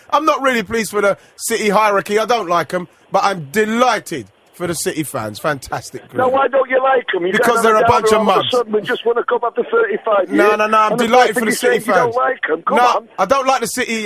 I'm not really pleased for the City hierarchy. I don't like them, but I'm delighted for the City fans. Fantastic group. Now, why don't you like them? Because they're a bunch of mugs. We just want to come after 35 years. No, I'm delighted for the City fans. You don't like them. Come on. I don't like the City,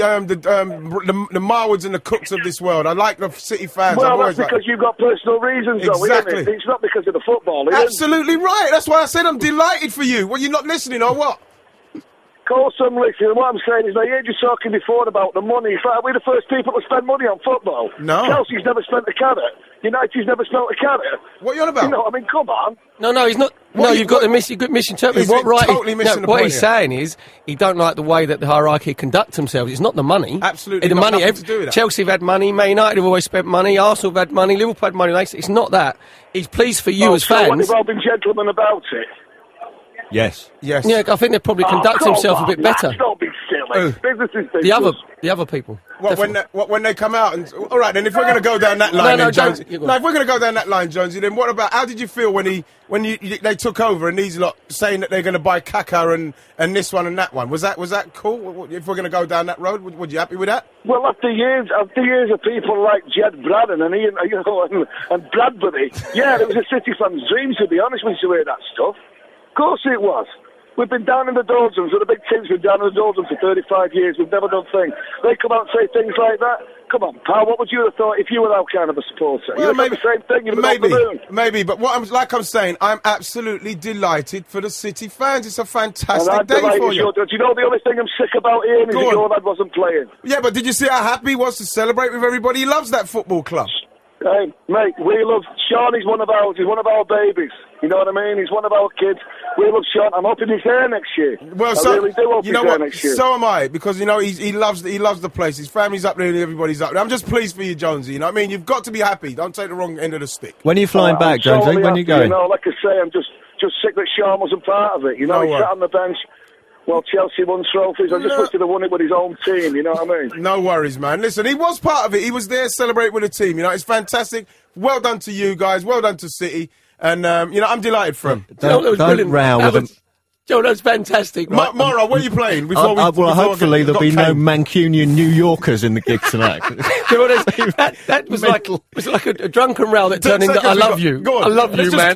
the Marwoods and the Cooks of this world. I like the City fans. Well, that's because you've got personal reasons, though, exactly. Isn't it? It's not because of the football, is it? Absolutely right. That's why I said I'm delighted for you. Well, you're not listening, or what? Of course I'm listening. What I'm saying is, I heard you talking before about the money. In fact, we're the first people to spend money on football. No. Chelsea's never spent a carrot. United's never spent a carrot. What are you on about? You know, I mean, come on. No, he's not. You've got to misinterpret. What he's saying is he don't like the way that the hierarchy conduct themselves. It's not the money. Absolutely, the got money. nothing to do with that. Chelsea have had money. Man United have always spent money. Arsenal have had money. Liverpool had money. It's not that. He's pleased for you as fans. They've all been gentlemen about it. Yes. Yeah, I think they probably conduct themselves a bit better. Don't be silly. Business is business. The other people. When they come out and all right, then if we're going to go down that line, Jonesy. If we're going to go down that line, Jonesy, then what about? How did you feel when they took over and these lot saying that they're going to buy Kaka and this one and that one? Was that cool? If we're going to go down that road, would you happy with that? Well, after years of people like Jed Braddon and Ian, and Bradbury, yeah, it was a City fan's dream, to be honest with you, to hear that stuff. Of course it was. We've been down in the doldrums, and the big team's been down in the doldrums for 35 years. We've never done things. They come out and say things like that. Come on, pal, what would you have thought if you were that kind of a supporter? Well, you'd have the same thing. Maybe, but what I'm saying, I'm absolutely delighted for the City fans. It's a fantastic day for you. Do you know the only thing I'm sick about Ian is that your lad wasn't playing? Yeah, but did you see how happy he was to celebrate with everybody? He loves that football club. Hey, mate, we love Sean. He's one of ours. He's one of our babies. You know what I mean? He's one of our kids. We love Sean. I'm hoping he's there next year. Well, I really do hope he's there next year. So am I, because he loves the place. His family's up there and everybody's up there. I'm just pleased for you, Jonesy. You know what I mean? You've got to be happy. Don't take the wrong end of the stick. When are you flying back, Jonesy? When are you going? You know, like I say, I'm just sick that Sean wasn't part of it. You know, he sat on the bench. Well, Chelsea won trophies. I just wish he'd have won it with his own team, you know what I mean? No worries, man. Listen, he was part of it. He was there celebrating with the team, you know. It's fantastic. Well done to you guys. Well done to City. And, I'm delighted for him. Don't row with them. Joe, that's fantastic. Right? Mara, where are you playing? Hopefully there'll be no Mancunian New Yorkers in the gig tonight. That was like a drunken row that turned into I love you. Go on. I love you, man.